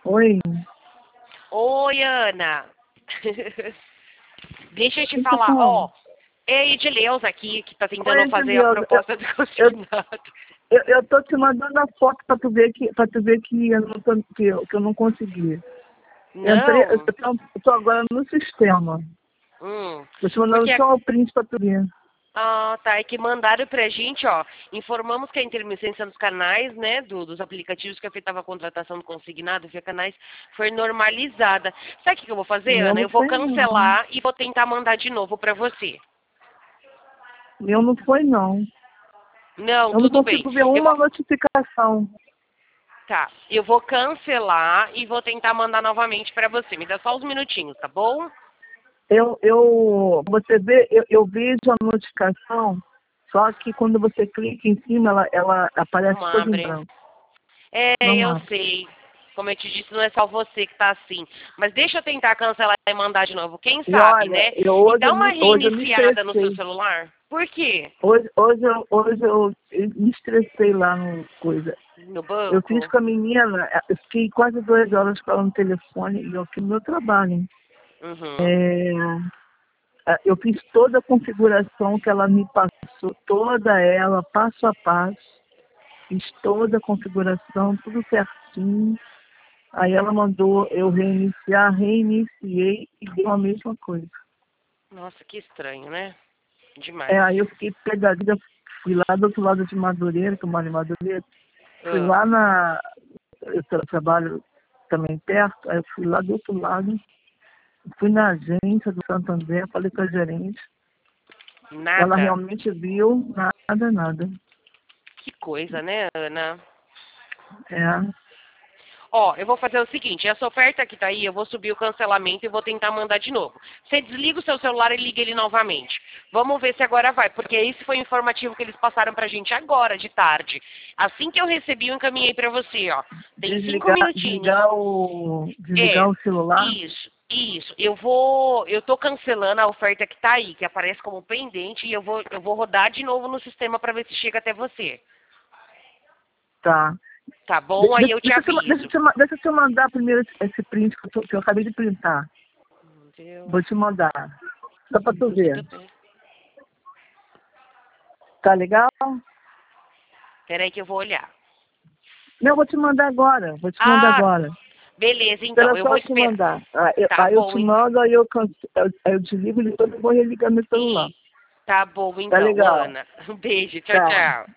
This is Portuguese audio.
Oi, Oi, Ana. Deixa eu te quem tá falar, falando? ó. É a Edileuza aqui que tá Oi, tentando fazer a Edileuza, proposta do eu, consignado. eu tô te mandando a foto pra tu ver que eu não, que eu não consegui. Entrei, eu Não? tô agora no sistema. Hum. Tô te mandando Porque só o print pra tu ver. tá, é que mandaram pra gente, ó. Informamos que a intermitência dos canais, né, dos aplicativos que afetava a contratação do consignado via canais foi normalizada. Sabe o que eu vou O fazer, meu Ana? não Eu vou foi, não. cancelar e vou tentar mandar de novo pra você. O meu não foi, não. Não, Eu não tudo bem. consigo ver Eu uma vou notificação. Tá, eu vou cancelar e vou tentar mandar novamente pra você. Me dá só uns minutinhos, tá bom? Você vê, eu vejo a notificação, só que quando você clica em cima, ela aparece Não toda em abre. branco. É, Não eu abre. sei. Como eu te disse, não é só você que tá assim. Mas deixa eu tentar cancelar e mandar de novo. Quem E sabe, olha, né? E hoje, dá uma hoje eu me reiniciada no seu estressei. celular. Por quê? Hoje eu me estressei lá no coisa. No Eu fiz banco? com a menina, eu fiquei quase 2 horas com ela no telefone e eu fiz meu trabalho. Hein? Uhum. É, eu fiz toda a configuração que ela me passou, toda ela, passo a passo. Fiz toda a configuração, tudo certinho. Aí ela mandou eu reiniciar, reiniciei e deu a mesma coisa. Nossa, que estranho, né? É, Demais. aí eu fiquei pé da vida, fui lá do outro lado de Madureira, que eu moro em Madureira, fui Ah, lá na. Eu trabalho também perto, aí eu fui lá do outro lado, fui na agência do Santo André, falei com a gerente, ela nada. realmente viu, nada, nada. Que coisa, né, Ana? É, Ó, eu vou fazer o seguinte, essa oferta que tá aí, eu vou subir o cancelamento e vou tentar mandar de novo. Você desliga o seu celular e liga ele novamente. Vamos ver se agora vai, porque esse foi o informativo que eles passaram pra gente agora, de tarde. Assim que eu recebi, eu encaminhei pra você, ó. Tem 5 minutinhos. desligar É, o celular, isso, isso. Eu tô cancelando a oferta que tá aí, que aparece como pendente, e eu vou rodar de novo no sistema pra ver se chega até você. tá. Tá bom? Aí eu te Deixa, aviso. deixa eu mandar primeiro esse print que eu acabei de printar. Meu Deus. Vou te mandar. Só pra tu ver. Tudo bem. Tá legal? Peraí que eu vou olhar. Não, eu vou te mandar agora. Vou te mandar Ah, agora. beleza, então. Espera Eu só vou eu te esperar. mandar. Aí eu, Tá aí eu bom, te mando, aí eu desligo e depois eu vou religar meu celular. Tá bom, Tá então, legal? Ana. Um beijo. Tchau, Tá. tchau.